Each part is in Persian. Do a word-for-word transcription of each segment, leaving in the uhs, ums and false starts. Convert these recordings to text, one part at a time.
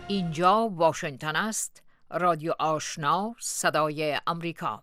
اینجا واشنگتن است، رادیو آشنا، صدای امریکا.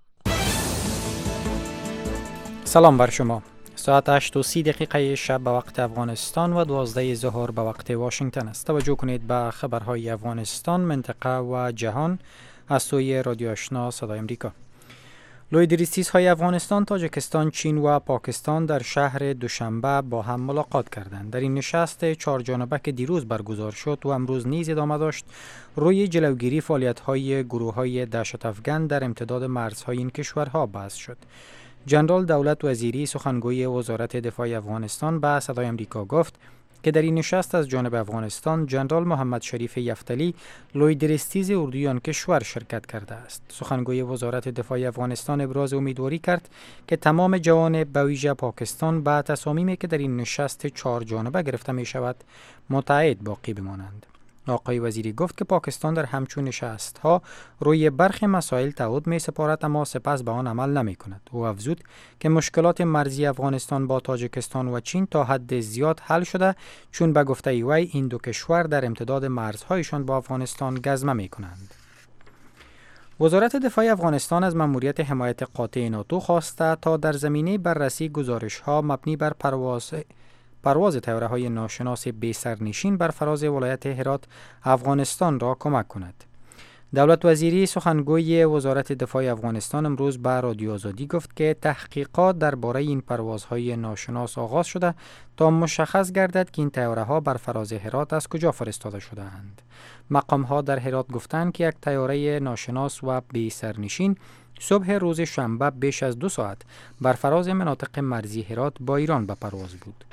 سلام بر شما. ساعت هشت و سی دقیقه شب به وقت افغانستان و دوازده ظهر به وقت واشنگتن است. توجه کنید به خبرهای افغانستان، منطقه و جهان از سوی رادیو آشنا صدای امریکا. لویدریستیس‌های افغانستان، تاجیکستان، چین و پاکستان در شهر دوشنبه با هم ملاقات کردند. در این نشست چهار جانبه که دیروز برگزار شد و امروز نیز ادامه داشت، روی جلوگیری فعالیت‌های گروه‌های دهشت افکن در امتداد مرزهای این کشورها بحث شد. جنرال دولت وزیری، سخنگوی وزارت دفاع افغانستان، به صدای امریکا گفت که در این نشست از جانب افغانستان جنرال محمد شریف یفتلی، لویدریستیز اردوی آن کشور شرکت کرده است. سخنگوی وزارت دفاع افغانستان ابراز امیدواری کرد که تمام جوانب به ویژه پاکستان به تصامیمی که در این نشست چهار جانبه گرفته می شود متعهد باقی بمانند. آقای وزیری گفت که پاکستان در همچون نشست ها روی برخی مسائل تعهد می سپارد اما سپس به آن عمل نمی کند. او افزود که مشکلات مرزی افغانستان با تاجیکستان و چین تا حد زیاد حل شده، چون به گفته وی این دو کشور در امتداد مرزهایشان با افغانستان گزمه می کنند. وزارت دفاع افغانستان از مأموریت حمایت قاطع ناتو خواسته تا در زمینه بررسی گزارش ها مبنی بر پرواز پرواز طیاره‌های ناشناس بی سرنشین بر فراز ولایت هرات افغانستان را کمک کند. دولت وزیری، سخنگوی وزارت دفاع افغانستان، امروز به رادیو آزادی گفت که تحقیقات درباره این پروازهای ناشناس آغاز شده تا مشخص گردد که این طیاره‌ها بر فراز هرات از کجا فرستاده شده‌اند. مقام‌ها در هرات گفتند که یک طیاره ناشناس و بی سرنشین صبح روز شنبه بیش از دو ساعت بر فراز مناطق مرزی هرات با ایران به پرواز بود.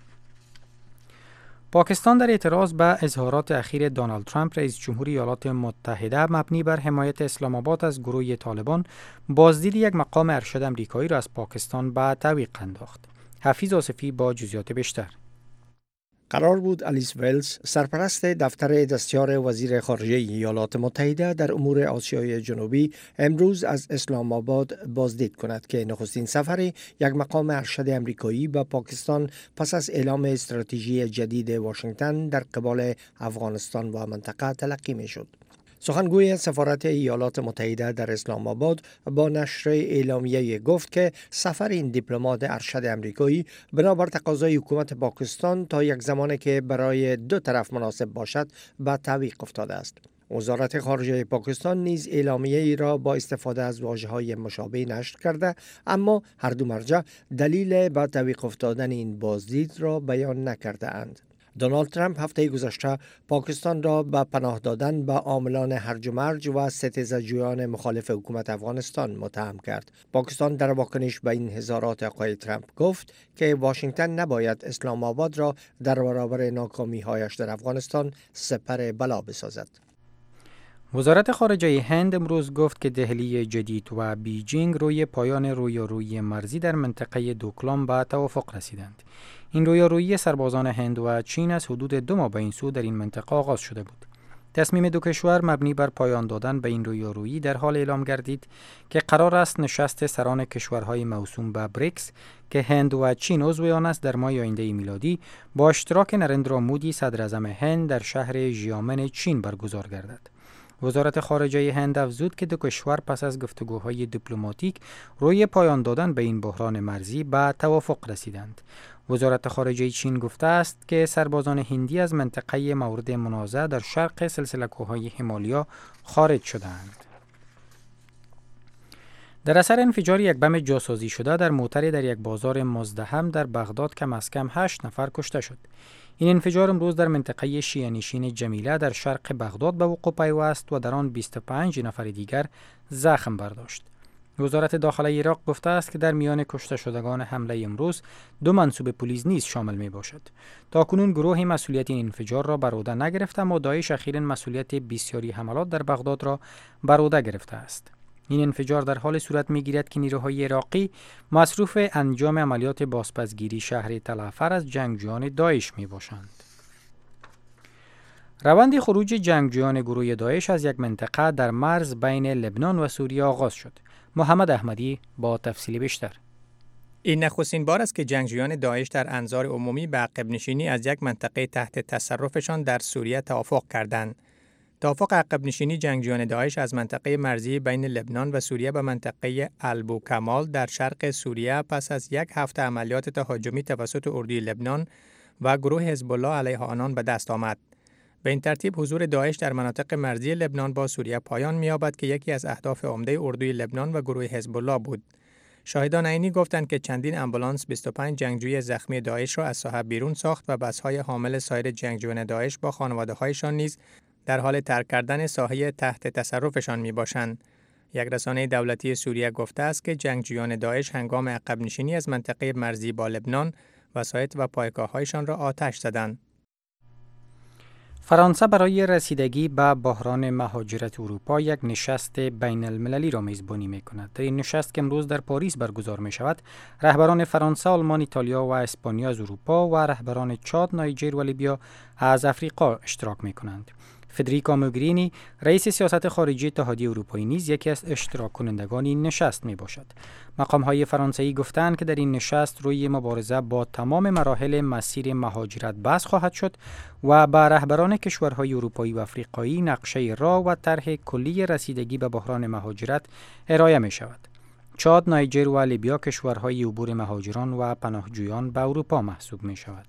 پاکستان در اعتراض به اظهارات اخیر دونالد ترامپ رئیس جمهور ایالات متحده مبنی بر حمایت اسلام آباد از گروه طالبان، بازدید یک مقام ارشد آمریکایی را از پاکستان به تعویق انداخت. حفیظ آصفی با جزئیات بیشتر. قرار بود آلیس ولز، سرپرست دفتر دستیار وزیر خارجه ایالات متحده در امور آسیای جنوبی، امروز از اسلام آباد بازدید کند که نخستین سفر یک مقام ارشد آمریکایی به پاکستان پس از اعلام استراتژی جدید واشنگتن در قبال افغانستان و منطقه تلقی می شد. سخنگوی سفارت ایالات متحده در اسلام آباد با نشر اعلامیه گفت که سفر این دیپلمات ارشد آمریکایی بنابر تقاضای حکومت پاکستان تا یک زمانی که برای دو طرف مناسب باشد به تعویق افتاده است. وزارت خارجه پاکستان نیز اعلامیه ای را با استفاده از واژه‌های مشابه نشر کرده، اما هر دو مرجع دلیل به تعویق افتادن این بازدید را بیان نکرده اند. دونالد ترامپ هفته گذشته پاکستان را به پناه دادن به عاملان هرج و مرج و ستیزجویان مخالف حکومت افغانستان متهم کرد. پاکستان در واکنش به این اظهارات آقای ترامپ گفت که واشنگتن نباید اسلام آباد را در برابر ناکامی‌هایش در افغانستان سپر بلا بسازد. وزارت خارجه هند امروز گفت که دهلی جدید و بیجینگ روی پایان رویارویی مرزی در منطقه دوکلام به توافق رسیدند. این رویارویی سربازان هند و چین از حدود دو ماه به این سو در این منطقه آغاز شده بود. تصمیم دو کشور مبنی بر پایان دادن به این رویارویی در حال اعلام گردید که قرار است نشست سران کشورهای موسوم به بریکس که هند و چین عضو آن است در ماه آینده میلادی با اشتراک نرندرا مودی صدر اعظم هند در شهر ژیامن چین برگزار گردد. وزارت خارجه هند افزود که دو کشور پس از گفتگوهای دیپلماتیک روی پایان دادن به این بحران مرزی به توافق رسیدند. وزارت خارجه چین گفته است که سربازان هندی از منطقه مورد منازعه در شرق سلسله کوههای همالیا خارج شدند. در اثر انفجار یک بم جاسازی شده در موتری در یک بازار مزدحم در بغداد کم از کم هشت نفر کشته شد. این انفجار امروز در منطقه شیعه نشین جمیله در شرق بغداد به وقوع پیوست و در آن بیست و پنج نفر دیگر زخم برداشت. وزارت داخله عراق گفته است که در میان کشته شدگان حمله امروز دو منصوب پلیس نیز شامل می باشد. تاکنون گروه مسئولیت این انفجار را بر عهده نگرفته، اما داعش اخیراً مسئولیت بسیاری حملات در بغداد را بر عهده گرفته است. این انفجار در حال صورت می‌گیرد که نیروهای عراقی مصروف انجام عملیات بازپسگیری شهر تلعفر از جنگجویان داعش می‌باشند. روند خروج جنگجویان گروه داعش از یک منطقه در مرز بین لبنان و سوریه آغاز شد. محمد احمدی با تفصیل بیشتر. این نخستین بار است که جنگجویان داعش در انظار عمومی به عقب نشینی از یک منطقه تحت تصرفشان در سوریه توافق کردند. توافق عقب نشینی جنگجویان داعش از منطقه مرزی بین لبنان و سوریه به منطقه البوکمال در شرق سوریه پس از یک هفته عملیات تهاجمی توسط اردوی لبنان و گروه حزب الله علیه آنان به دست آمد. به این ترتیب حضور داعش در مناطق مرزی لبنان با سوریه پایان می‌یابد که یکی از اهداف عمده اردوی لبنان و گروه حزب الله بود. شاهدان عینی گفتند که چندین امبولانس بیست و پنج جنگجوی زخمی داعش را از ساحه بیرون ساخت و بس‌های حامل سایر جنگجویان داعش با خانواده‌هایشان نیز در حال ترک کردن ساحه تحت تصرفشان میباشند. یک رسانه دولتی سوریه گفته است که جنگجویان داعش هنگام عقب نشینی از منطقه مرزی با لبنان وسایط و پایگاه‌هایشان را آتش زدند. فرانسه برای رسیدگی به بحران مهاجرت اروپا یک نشست بین المللی را میزبانی می کند. در این نشست که امروز در پاریس برگزار می شود، رهبران فرانسه، آلمان، ایتالیا و اسپانیا از اروپا و رهبران چاد، نایجر و لیبیا از افریقا اشتراک می کنند. فدریکا موگرینی، رئیس سیاست خارجی اتحادیه اروپایی نیز یکی از اشتراک کنندگان این نشست می باشد. مقام‌های فرانسوی گفتند که در این نشست روی مبارزه با تمام مراحل مسیر مهاجرت بحث خواهد شد و به رهبران کشورهای اروپایی و افریقایی نقشه راه و طرح کلی رسیدگی به بحران مهاجرت ارائه می شود. چاد، نایجر و لیبیا کشورهای عبور مهاجران و پناهجویان به اروپا محسوب می شود.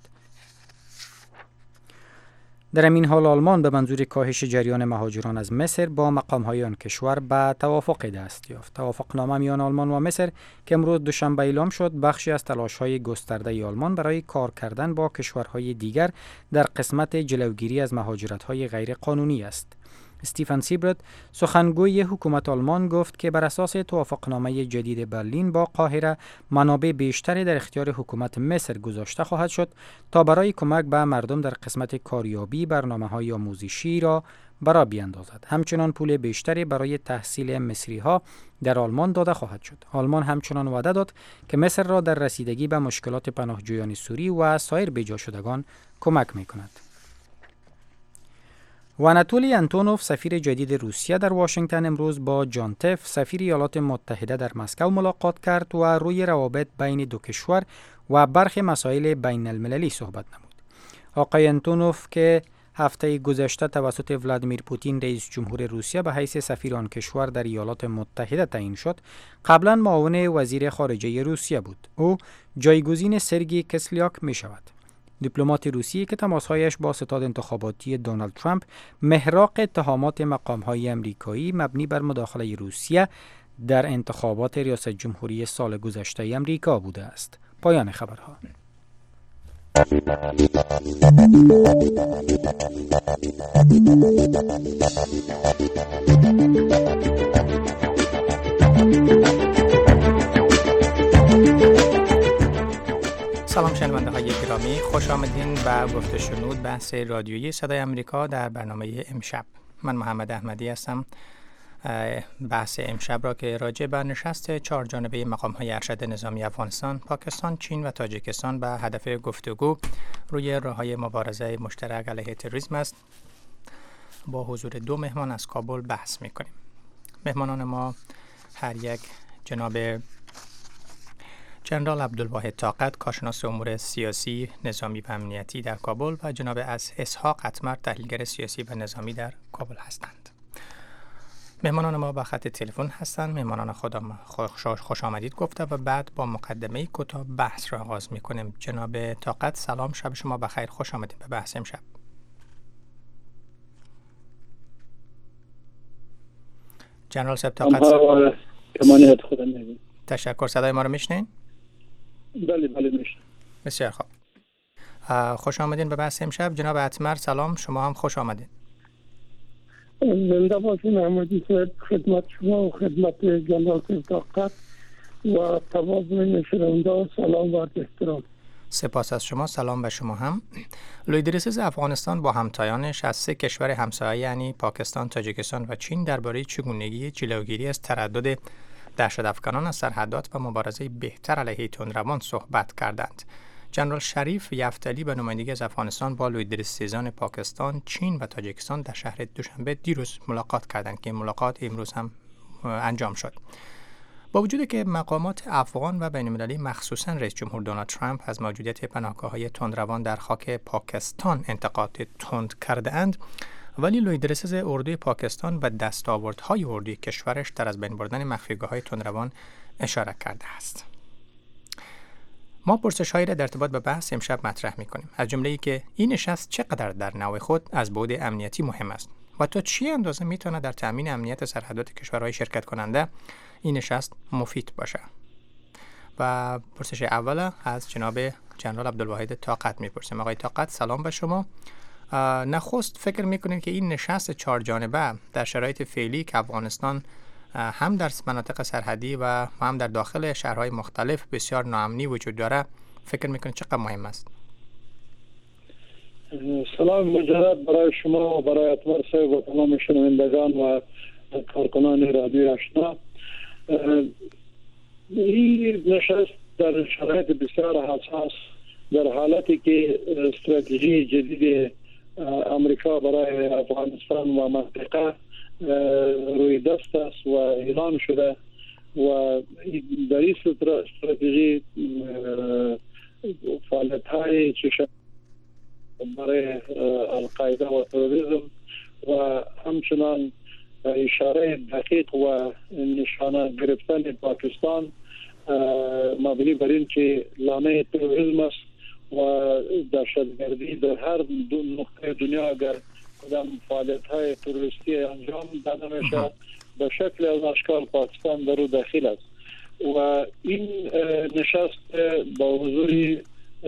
در این حال آلمان به منظور کاهش جریان مهاجران از مصر با مقام‌های آن کشور به توافق دست یافت. توافقنامه میان آلمان و مصر که امروز دوشنبه اعلام شد، بخشی از تلاش‌های گسترده آلمان برای کار کردن با کشورهای دیگر در قسمت جلوگیری از مهاجرت‌های غیر قانونی است. استیفن سیبرت، سخنگوی حکومت آلمان، گفت که بر اساس توافقنامه جدید برلین با قاهره منابع بیشتری در اختیار حکومت مصر گذاشته خواهد شد تا برای کمک به مردم در قسمت کاریابی برنامه‌های آموزشی را برا بیاندازد. همچنان پول بیشتری برای تحصیل مصری‌ها در آلمان داده خواهد شد. آلمان همچنان وعده داد که مصر را در رسیدگی به مشکلات پناهجویان سوری و سایر بیجا شدگان کمک می‌کند. و آناتولی آنتونوف، سفیر جدید روسیه در واشنگتن، امروز با جان تف، سفیر ایالات متحده در مسکو ملاقات کرد و روی روابط بین دو کشور و برخی مسائل بین المللی صحبت نمود. آقای آنتونوف که هفته گذشته توسط ولادیمیر پوتین رئیس جمهور روسیه به حیث سفیر آن کشور در ایالات متحده تعیین شد، قبلا معاون وزیر خارجه روسیه بود. او جایگزین سرگئی کسلیاک می شود. دیپلمات روسی که تماسهایش با ستاد انتخاباتی دونالد ترامپ محراق اتهامات مقام‌های امریکایی مبنی بر مداخله روسیه در انتخابات ریاست جمهوری سال گذشته امریکا بوده است. پایان خبرها. سلام شنونده های گرامی، خوش آمدین به گفته شنود بحث رادیویی صدای امریکا در برنامه امشب. من محمد احمدی هستم. بحث امشب را که راجع به نشست چهار جانبه مقام های ارشد نظامی افغانستان، پاکستان، چین و تاجیکستان به هدف گفتگو روی راه‌های مبارزه مشترک علیه تروریسم است، با حضور دو مهمان از کابل بحث می‌کنیم. مهمانان ما هر یک جناب جنرال عبدالواحد طاقت، کارشناس امور سیاسی، نظامی و امنیتی در کابل، و جناب اسحاق اتمر، تحلیلگر سیاسی و نظامی در کابل هستند. مهمانان ما با خط تلفن هستند. مهمانان خودم خوش آمدید گفته و بعد با مقدمه کوتاه بحث را آغاز می‌کنیم. جناب طاقت، سلام، شب شما بخیر، خوش آمدید به بحث امشب. جنرال صاحب طاقت، کمانیت خودم میگم. تشکر. صدای ما رو میشنین؟ بله بله میشنم. بسیار خوب. خوش آمدین به بحث امشب. جناب اتمر، سلام، شما هم خوش آمدید. زنده باشین احمدی صاحب، خدمت شما و خدمت جنرال صاحب طاقت و تمام شنونده سلام و احترام. سپاس از شما. سلام به شما هم. لویدریسز افغانستان با همتایانش از سه کشور همسایه یعنی پاکستان، تاجیکستان و چین درباره چگونگی جلوگیری از تردد دهشت‌افکنان از سرحدات و مبارزه بهتر علیه تندروان صحبت کردند. جنرال شریف یفتلی به نمایندگی از افغانستان با لویدریسزان پاکستان، چین و تاجیکستان در شهر دوشنبه دیروز ملاقات کردند که این ملاقات امروز هم انجام شد. با وجودی که مقامات افغان و بین‌المللی مخصوصاً رئیس جمهور دونالد ترامپ از موجودیت پناهگاه‌های تندروان در خاک پاکستان انتقاد تند کرده اند، ولی لوی درسز اردوی پاکستان به دستاوردهای اردوی کشورش در از بین بردن مخفیگاه‌های تندروان اشاره کرده است. ما پرسش‌هایی را در ارتباط به بحث امشب مطرح می‌کنیم، از جمله‌ای که این نشست چقدر در نوع خود از بعد امنیتی مهم است و تا چه اندازه می‌تواند در تأمین امنیت سرحدات کشورهای شرکت کننده این نشست مفید باشد. و پرسش اول از جناب جنرال عبدالواحد طاقت می‌پرسیم. آقای طاقت سلام به شما. نخست فکر می‌کنید که این نشست چهار جانبه در شرایط فعلی که افغانستان هم در مناطق سرحدی و هم در داخل شهرهای مختلف بسیار ناامنی وجود داره، فکر میکنید چقدر مهم است؟ سلام مجدد برای شما و برای اطوار صاحب و تمام شنوندگان و کارکنان رادیو آشنا. این نشست در شرایط بسیار حساس در حالتی که استراتژی جدید امریکا برای افغانستان و منطقه روی دست است و اعلان شده و در این استراتژی فعالیت‌های چشم برای القاعده و تروریسم و همچنان اشاره دقیق و نشانه گرفتن پاکستان مبنی بر این که لانه تروریسم است و دهشتگردی در هر دو نقطه دنیا اگر کدام فعالیت‌های تروریستی انجام داده میشه به شکل از اشکال پاکستان در او داخل است و این نشست با حضور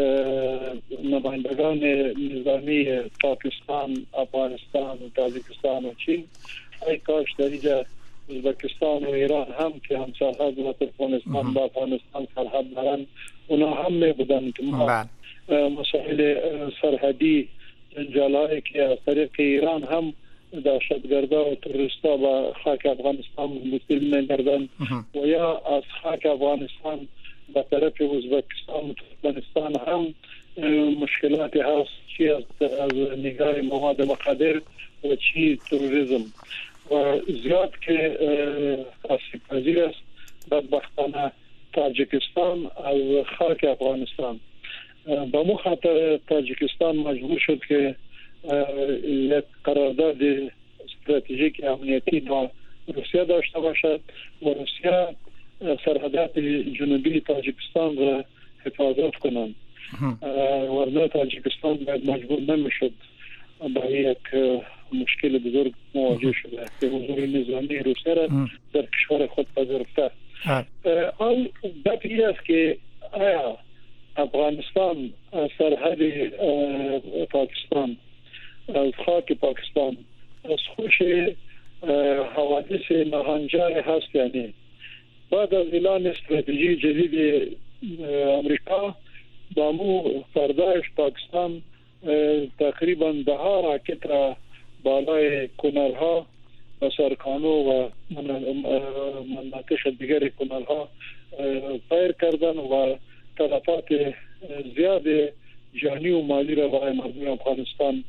نمایندگان نظامی پاکستان، افغانستان، تاجیکستان و چین، ای کاش در اینجا ازبکستان و ایران هم که هم سرحد و ترکمنستان با افغانستان سرحد دارن اونا هم می بودن که ما مسائل سرحدی جنجالایی که از طریق ایران هم دهشتگردا و تروریستا با خاک افغانستان مسلم می‌گردند و یا از خاک افغانستان به طرف ازبکستان و ترکمنستان هم مشکلاتی هست، چی از نگاه مواد مخدر و چی تروریسم و زیاد که آسیب پذیر است. بدبختانه تاجیکستان از خاک افغانستان با مو خاطر تاجیکستان مجبور شد که یک قرارداد استراتژیک امنیتی با روسیه داشته باشد و روسیه سرحدات جنوبی تاجیکستان را حفاظت کنند، ورنه تاجیکستان باید مجبور نمیشد با یک مشکل بزرگ مواجه شده که حضور نظامی روسیه را در کشور خود پذیرفته. آن بحثی است که آیا افغانستان سرحد پاکستان از خاک پاکستان از خوش حوادث ناهنجار هست، یعنی بعد از اعلان استراتژی جدید امریکا با مو فردایش پاکستان تقریبا ده ها راکت را بالای کنالها و سرکانو و مناطق دیگر کنالها فایر کردن و تلفات زیاد جانی و مالی را برای مردم افغانستان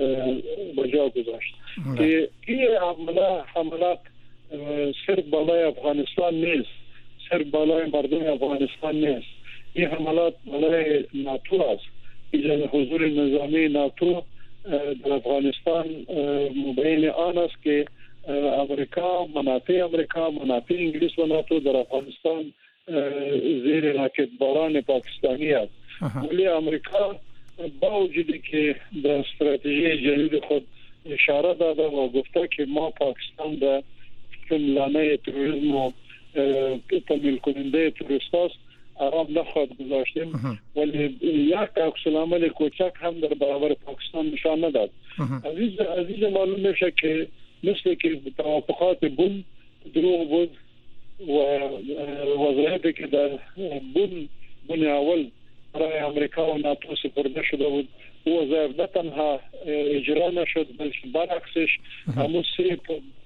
بجا گذاشت. که این حمله حملات صرف بالای افغانستان نیست، صرف بالای مردم افغانستان نیست، این حملات بالای ناتو است. ایجاد حضور نظامی ناتو در افغانستان مبین آن است که امریکا، منافع امریکا، منافع انگلیس و ناتو در افغانستان زیر راکت باران پاکستانی است. ولی امریکا با وجودی که در استراتژی جدید خود اشاره داده و گفته که ما پاکستان در لانه تروریسم و تمویل کننده تروریست است آرام نخواهد گذاشتیم، ولی یک عکس العمل کوچک هم در برابر پاکستان نشان نداد. عزیز عزیز معلوم میشه که مثل که توافقات بن دروغ بود و وضعیتی که در بن بن اول برای امریکا و ناتو سپرده شده بود و وضعیت نه تنها اجرا نشد بلکه برعکسش همون سه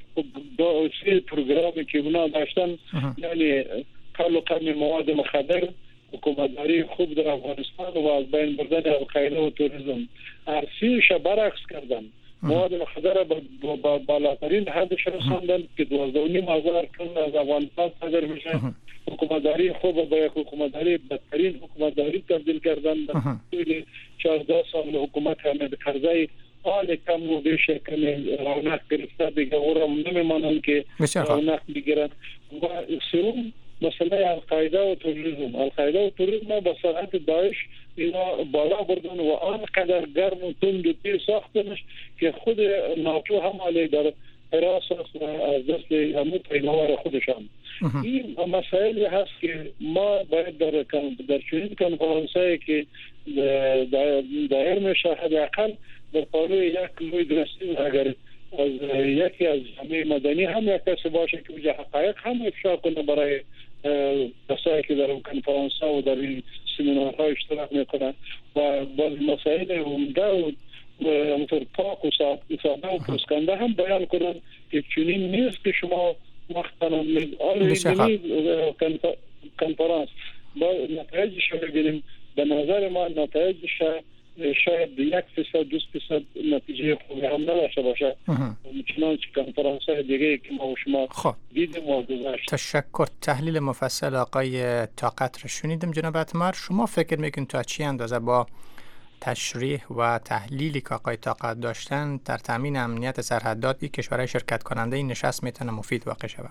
سه پروگرامی که اونا داشتن، یعنی کالو کمی مواد مخدر، حکومتداری خوب در افغانستان و از بین بردن القاعده و تروریسم، ارسیش برعکس کردن. مواد مخدر با بالاترین حدش رساندن که دوازده و نیم هزار تن از افغانستان صادر میشه. حکومتداری خوب با یک حکومتداری بدترین حکومتداری تبدیل کردن. در طول چهارده سال حکومت حامد کرزی حال کم و بیش کمی رونق گرفته دیگه او را نمیمانند که رونق بگیرن. و سوم مسئله القاعده و تروریسم. القاعده و تروریسم با سرعت داعش اینا بالا بردن و آنقدر گرم و تند و تیز ساختنش که خود ناتو هم علی در حراس است از دست همون پیروان خودشان. این مسائلی هست که ما باید در در چنین کنفرانسایی که دایر میشه حداقل در پالوی یک لوی درستی اگر از یکی از جامعه مدنی هم یک کسی باشه که وجه حقایق هم افشا کنه برای کسایی که در اون کنفرانس ها و در این سمینارها اشتراک میکنن و باز مسائل عمده و همونطور پاک و ساده و پرسکنده هم بیان کنن که چنین نیست که شما وقت کنید آلی کنفرانس با نتایجش رو بگیریم. به نظر ما نتایجش شاید یک فیصد دوست فیصد نتیجه خوبی هم نداشته باشه چنانچه کنفرانس های دیگه که ما و شما دیدیم و گذاشت. تشکر. تحلیل مفصل آقای طاقت رو شنیدم. جناب اتمر، شما فکر میکنید تا چی اندازه با تشریح و تحلیلی که آقای طاقت داشتن در تامین امنیت سرحدات این کشورهای شرکت کننده این نشست میتونه مفید واقع شود؟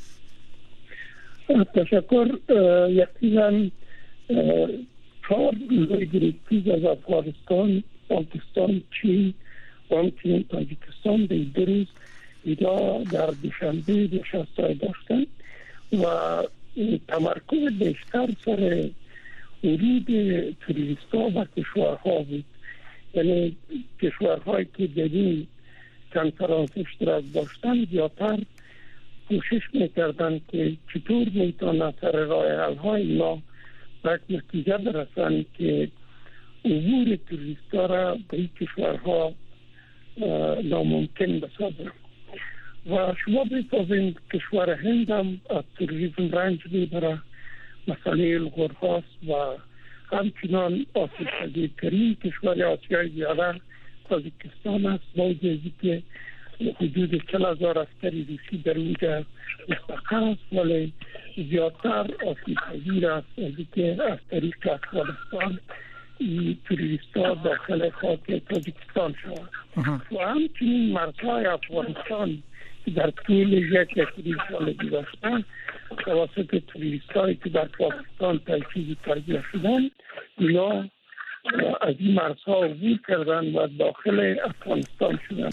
تشکر. یقینا چهار لوی گروپی از افغانستان، پاکستان، چین و همچنین تاجیکستان در دو روز اینا در دوشنبه نشست‌های داشتن و تمرکز بیشتر سر ورود توریست‌ها و کشورها بود. یعنی کشورهایی که در این کنفرانس اشتراک داشتن زیادتر کوشش میکردن که چطور میتونن سر راه حل‌های اینا به نتیجه برسن که عبور توریست‌ها را به این کشورها ناممکن بسازن. و شما بسازین کشور هند هم از توریسم رنج میبره، مسئله الغرهاست و همچنان آسیب پذیرترین کشور آسیای زیاده تاجیکستان است با وجودی که حدود چهل هزار عسکری روسی در اونجا مستقر است ولی زیادتر آسیب پذیر است از اینکه از طریق افغانستان توریست‌ها داخل خاک تاجیکستان شود و همچنین مرزهای افغانستان در طول یک یک سال گذشته توسط توریست‌هایی که در پاکستان تجهیز و تربیت شدن اینا از این مرزها عبور کردن و داخل افغانستان شدن.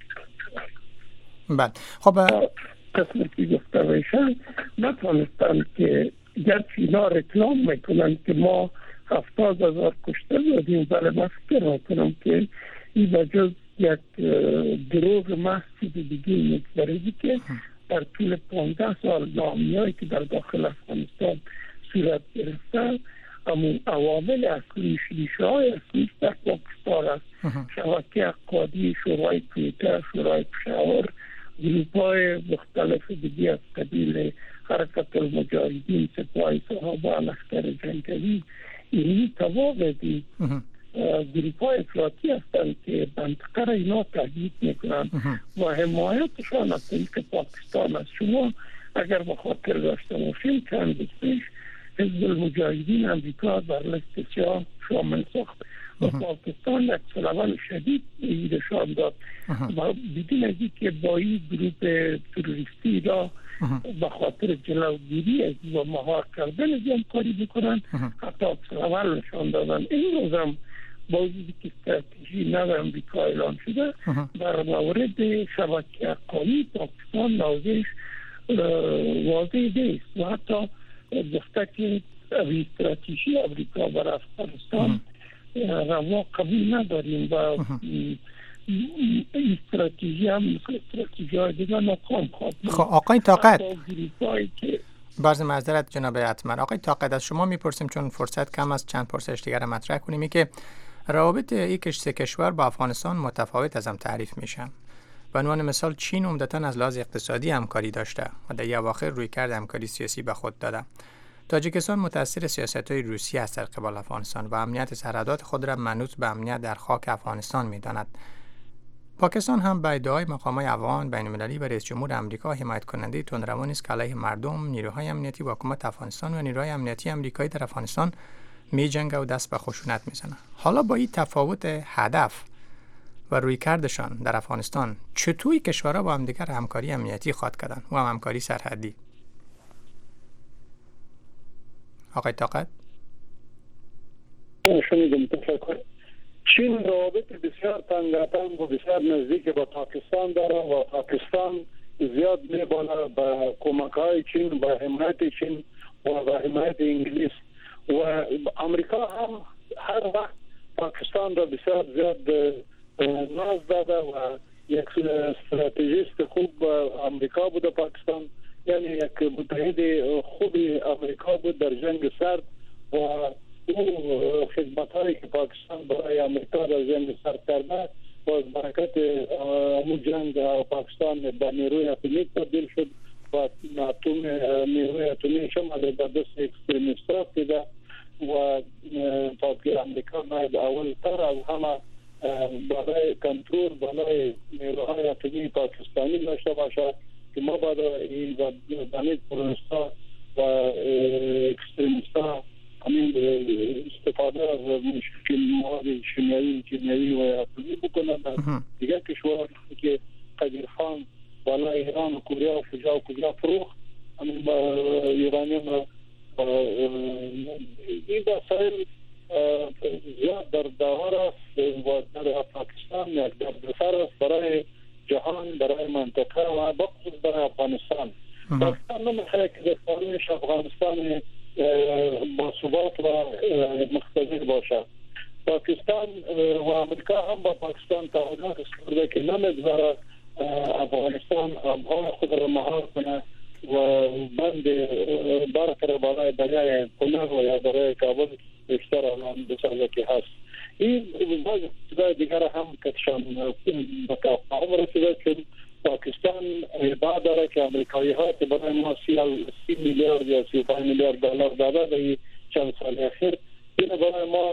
بله خب قسمی که گفته بشه نتوانستن که گرچه اینا رکلام میکنن که ما هفتاد هزار کشته دادیم ولی من فکر میکنم که این بجز یک دروغ محضی دیگه میگذارید که در طول پانزده سال ناامیایی که در داخل افغانستان صورت گرفته همون عوامل اصلی ریشه های اصلیش در پاکستان است. شبکه اقتصادی شورای کویته، شورای پشاور، گروپ‌های مختلف دیگه از قبیل حرکت المجاهدین، سپاه صحابه، لشکر جنگلی، اینی تواقعی گروپ‌های افراطی هستند که منطقه را اینا تهدید میکنند و حمایتشان از طریق پاکستان است. شما اگر بخاطر داشته باشیم چند روز پیش حزب المجاهدین امریکا در لیست سیاه شامل ساخت و پاکستان یک سلوان شدید ایرشان داد و بدون از اینکه با این گروپ تروریستی را به خاطر جلوگیری از و مهار کردن از همکاری بکنن حتی سلوان نشان دادن. این روز هم با وجودی که استراتژی نو امریکا اعلان شده در مورد شبکه اقتصادی پاکستان نازش واضح نیست و حتی گفته که استراتژی امریکا بر افغانستان روا قبول نداریم و استراتژی هم مثل استراتژی های دیگه ناکام خواهد. خب آقای طاقت باز معذرت جناب اتمر، آقای طاقت از شما میپرسیم چون فرصت کم است چند پرسش دیگر را مطرح کنیم ای که روابط یک سه کشور با افغانستان متفاوت از هم تعریف میشن. به عنوان مثال چین عمدتاً از لحاظ اقتصادی همکاری داشته و در اواخر رویکرد همکاری سیاسی به خود داده. تاجیکستان متأثر سیاست‌های روسیه است در قبال افغانستان و امنیت سرحدات خود را منوط به امنیت در خاک افغانستان می‌داند. پاکستان هم به ادعای مقامات افغان بین‌المللی و رئیس جمهور آمریکا حمایت کننده تندروانی است که علیه مردم، نیروهای امنیتی و حکومت افغانستان و نیروهای امنیتی آمریکایی در افغانستان می‌جنگه و دست به خشونت می‌زنه. حالا با این تفاوت هدف و رویکردشان در افغانستان چطوری کشورها با هم دیگر همکاری امنیتی خواهد کردند و هم همکاری سرحدی؟ آقای طاقت؟ شنیدم. تشکر. چین روابط بسیار تنگاتنگ و بسیار نزدیک با پاکستان داره و پاکستان زیاد میباله به کمک‌های چین، به حمایت چین و به حمایت انگلیس و امریکا هم هر وقت پاکستان را بسیار زیاد ناز داده و یک استراتژیست خوب امریکا بود پاکستان، یعنی یک متحد خوب امریکا بود در جنگ سرد و او خدمت‌هایی که پاکستان برای امریکا در جنگ سرد کرده و از برکت اون جنگ پاکستان به نیروی اتمی تبدیل شد و اتم نیروی اتمی شما در دست اکستریمیست‌ها دیده و پاک امریکا باید اول تر از همه برای کنترل برای نیروهای اتمی پاکستانی داشته باشد که ما باید این دانید تروریست‌ها و اکستریمیست‌ها همین استفاده از مواد شیمیایی کیمیایی و اتمی بکنند. دیگر کشور که قدیرخان بالا ایران و کره و کجا و کجا فروخت همین با ایرانیان را این مسائل زیاد در داور است و در پاکستان یک دردسر است برای جهان، برای منطقه و بخصوص برای افغانستان. پاکستان نمیخواد که در قانونش افغانستان با ثبات و مقتدر باشد. پاکستان و امریکا هم با پاکستان تعهدات کرده که نمیگذارد افغانستان آبهای خود را مهار کنه و بند برقرار برای دریای کنر و یا برای کابل بیشتر الان بسازه که هست. این باز چیزای دیگر هم کتشان به تفاهم رسیده چون پاکستان ادعا داره که امریکایی ها که برای ما سی میلیارد یا سی و پنج میلیارد دلار داده در چند سال اخیر این برای ما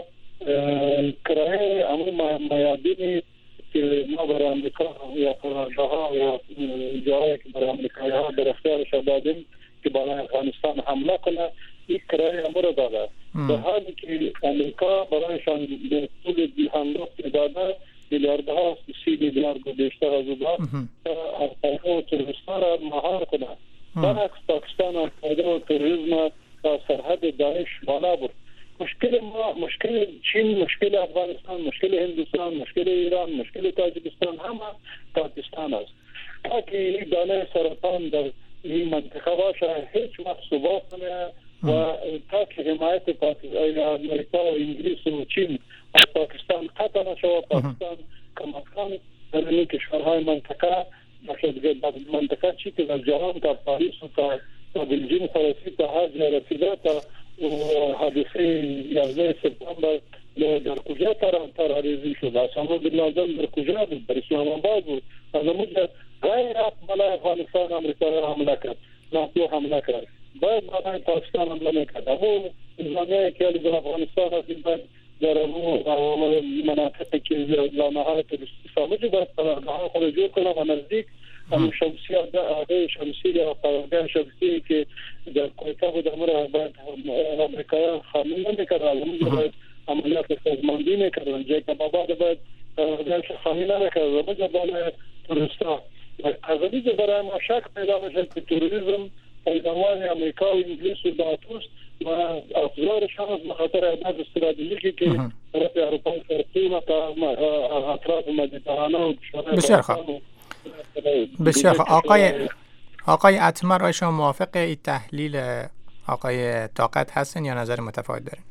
کرایه امون میادینی که ما برای امریکا یا فرانجاها یا جاهایی که برای امریکایی ها در اختیارش دادیم که برای افغانستان حمله کنه این کرایه امور داده در حالی که امریکا برایشان به طول هنگفت داده میلیاردها سی میلیارد و بیشتر از او داد افغانستان و تروریستان را مهار کنه. برعکس پاکستان افغانستان و تروریسم تا سرحد داعش بالا برد. مشکل ما، مشکل چین، مشکل افغانستان، مشکل هندوستان، مشکل ایران، مشکل تاجیکستان همه پاکستان است. تا که این دانه سرطان در این منطقه باشه هیچ وقت ثبات نمیه و تا که حمایت پاکستان امریکا و انگلیس و چین از پاکستان قطع نشود پاکستان کمکان در این کشورهای منطقه در منطقه چی که در جهان تا پاریس و تا بلژیم فرانسه تا هر جای رسیده تا حادثه یازده سپتامبر در کجا تروریسم شد؟ اسامه بن لادن در کجا بود؟ در اسلام آباد بود. از اونجا غیر بالای افغانستان امریکا حمله کرد، ناتو حمله کرد، باید بالای پاکستان حمله نکرد. اما انسانیایی که در افغانستان هستیم باید در اون مناطقی که لانه‌های تروریستی سامجه باید قرارگاه خود جور کنه و نزدیک همون شمسی آده شمسی یا قرارگاه شمسی که در کویتا بود امور باید امریکایی خامل نمیکردن. اونجا باید عملیات سازماندهی میکردن. جای کباباد باید قرارگاهش خامل نمیکردن. اونجا بالای تروریستا از اینجا برای ما شک پیدا میشه که تروریسم پیداوار امریکا و انگلیس و ناتوست و افزارش هم به خاطر اهداف استراتژیکی که طرف اروپای شرقی و اطراف مدیترانه و بسیار خوب. بسیار خوب. آقای آقای اتمر، آیا شما موافق این تحلیل آقای طاقت هستن یا نظر متفاوت دارین؟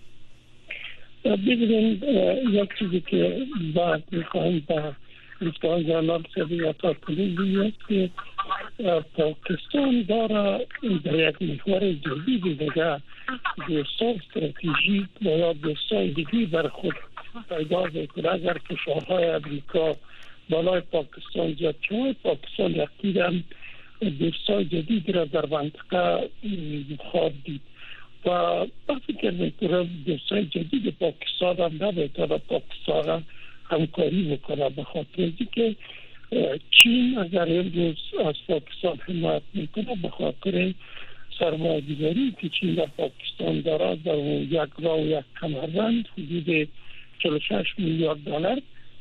ببینید یک چیزی که بعد میخوایم با گفتگوهای جناب صدیق کنیم بیاید که پاکستان داره در یک محور جدید دیگه دوستای استراتژیک و یا دوستای دیگی بر خود پیدا میکنه. اگر فشارهای امریکا بالای پاکستان زیاد شد پاکستان یقینا دوستای جدید را در منطقه خواهد دید و من فکر میکنم دوستای جدید پاکستان هم نمیتونه پاکستان همکاری بکنه به خاطر که چین اگر امروز از پاکستان حمایت میکنه به خاطر سرمایه‌گذاری که چین در پاکستان داره در یک راه و یک کمربند حدود چهل و شش میلیارد دلار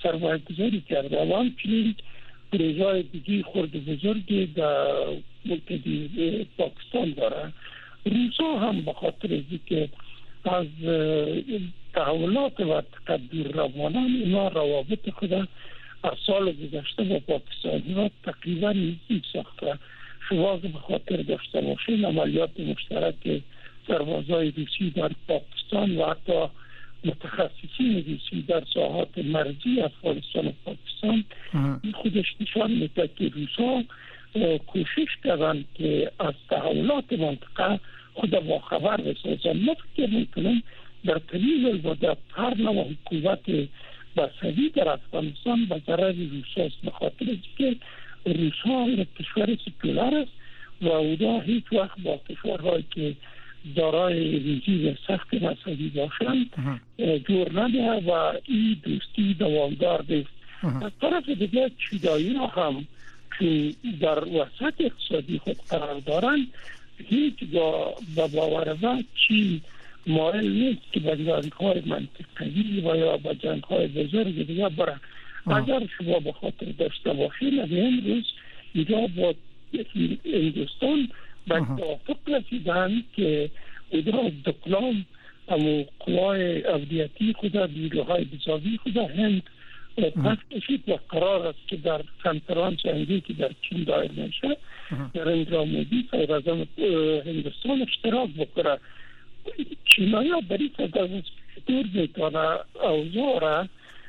سرمایه گذاری کرده و همچنین پروژه‌های دیگه خرد بزرگی در ملک پاکستان داره. روسا هم به خاطر از که از تحولات و تقدیر روانان اینا روابط خود از سال گذشته با پاکستانی ها تقریبا نزدیک ساخته. شما به خاطر داشته باشین عملیات مشترک سربازای روسی در پاکستان و حتی متخصصین روسی در ساحات مرزی افغانستان و پاکستان این خودش نشان میده که روسا کوشش کردن که از تحولات منطقه خود با خبر بسازن. ما فکر میکنم در طریق الوضع هر نوع حکومت بسوی در افغانستان به ضرر روسا است، به خاطر که روسا یک کشور سکولار است و اونا هیچ وقت با کشورهایی که دارای ریجیم سخت مذهبی باشند جور نده و این دوستی دوامدار نیست. از طرف دیگه چینایی ها هم که در وسط اقتصادی خود قرار دارند هیچ با باور من چین مایل نیست که به جنگ‌های منطقه‌ای و یا به جنگ‌های بزرگ دیگه بره. اگر شما به خاطر داشته باشین امروز اینجا با هندوستان به توافق رسیدن که اونا دکلام امو قوای امنیتی خود نیروهای بزاوی خود هند پس کشید و قرار است که در کنفرانس هندی که در چین دایر میشه نریندرا مودی صدر اعظم هندوستان اشتراک بکنه. چینایی ها بری صدر چطور میتونه اوضاع را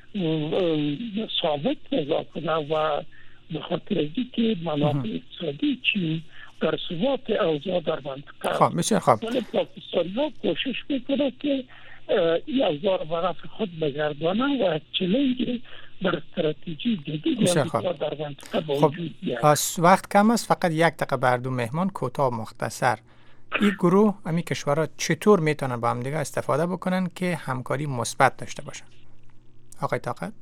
ثابت نگاه کنه و به خاطر ازی که منافع اقتصادی چین در ثبات اوضاع در منطقه. خب بسیار خوب. ولی پاکستانی ها کوشش میکنه که این اوضاع را برای خود بگردانه و چلنج در استراتژی جدید در منطقه با وجود بیاد. وقت کم است، فقط یک دقیقه بر دو مهمان کوتاه مختصر. این گروه امی کشورها چطور میتونن با هم دیگه استفاده بکنن که همکاری مثبت داشته باشن؟ آقای طاقت؟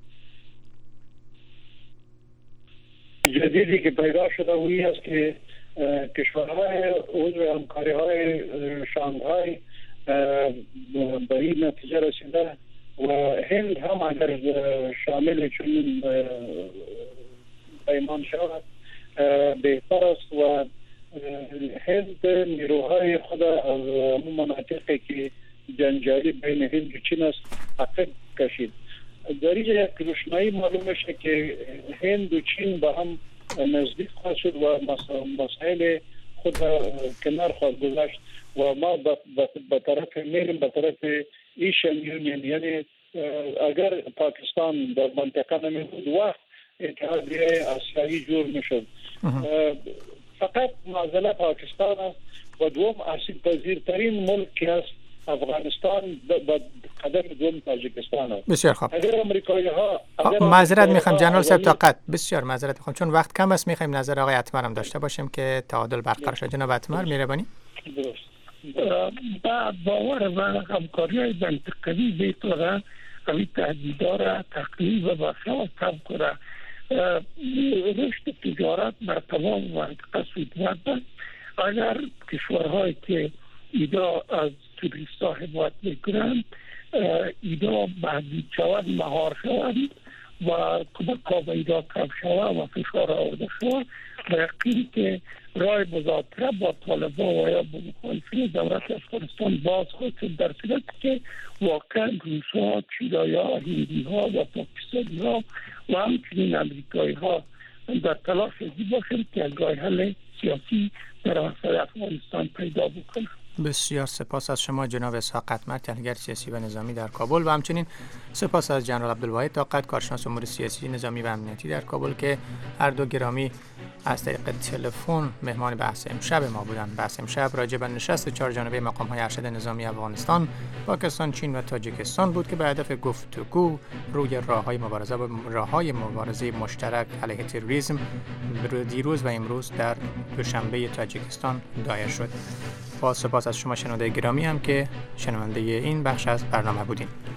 جدیدی که پیدا شده وی است که کشورهای عضو همکاری‌های شانگهای به این نتیجه رسیده و هند هم اگر شامل چنین پیمان شود بهتر است و هند نیروهای خود از مناطقی که جنجالی بین هند و چین است عقب کشید. در اینجا یک روشنایی معلوم میشه که هند و چین با هم نزدیک خواهد شد و مسائل خود کنار خواهد گذاشت و ما به طرف میریم به طرف ایشن یونین، یعنی اگر پاکستان در منطقه نمیبود وقت اتحادیه آسیایی جور میشد. فقط معضله پاکستان است و دوم آسیب پذیرترین ملک است افغانستان به قدم دوم تاجیکستان است. بسیار خوب. اگر امریکایی ها معذرت میخوام جنرال صاحب طاقت، بسیار معذرت میخوام چون وقت کم است، میخوایم نظر آقای اتمر هم داشته باشیم که تعادل برقرار شد. جناب اتمر مهربانی. با باور من همکاری‌های منطقه‌ای بهتره اوی تهدیدها تقلیل و بخشا کم کنه. رشد تجارت بر تمام منطقه سود برده. اگر کشورهایی که ایدا از توریست ها حمایت میکنند ایدا محدود شود، مهار شود و کمک ها به ایدا کم شود و فشار آورده شود و یقین که راه مذاکره با طالبان و یا با مخالفین دولت افغانستان باز خود شد، در صورتی که واقعا روس‌ها، چینایی‌ها، هندی‌ها و پاکستانی‌ها و همچنین امریکایی ها در تلاش ازی باشند که راه حل سیاسی در مسئله افغانستان پیدا بکنند. بسیار سپاس از شما جناب اسحاق اتمر، تحلیلگر سیاسی و نظامی در کابل، و همچنین سپاس از جنرال عبدالواحد طاقت، کارشناس امور سیاسی، نظامی و امنیتی در کابل که هر دو گرامی از طریق تلفن مهمان بحث امشب ما بودند. بحث امشب راجع به نشست چهار جانبه مقام‌های ارشد نظامی افغانستان، پاکستان، چین و تاجیکستان بود که به هدف گفتگو روی راه‌های مبارزه با راه‌های مبارزه مشترک علیه تروریسم دیروز و امروز در دوشنبه تاجیکستان دایر شد. با سپاس از شما شنونده گرامی هم که شنونده این بخش از برنامه بودین.